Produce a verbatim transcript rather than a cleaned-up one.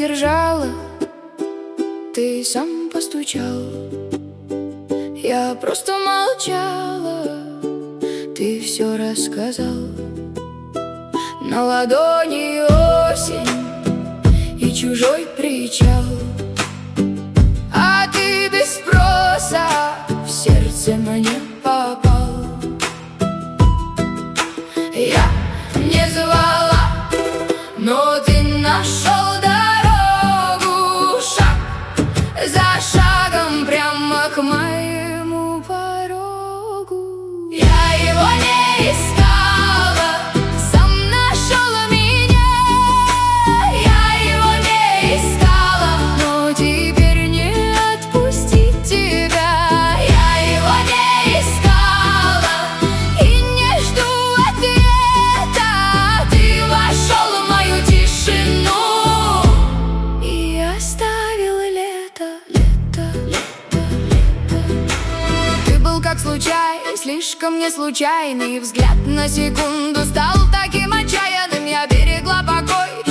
задержала, ты сам постучал. Я просто молчала, ты все рассказал. На ладони осень и чужой причал, а ты без спроса в сердце мне попал. Я не звала, но ты нашел дорогу, шаг за шагом прямо к моему порогу. Я его не искала, сам нашел меня. Я его не искала, но теперь не отпустить тебя. Я его не искала и не жду ответа. Ты вошел в мою тишину и оставил лето, лето, лето, лето. Ты был как случай, слишком не случайный. Взгляд на секунду стал таким отчаянным. Я берегла покой,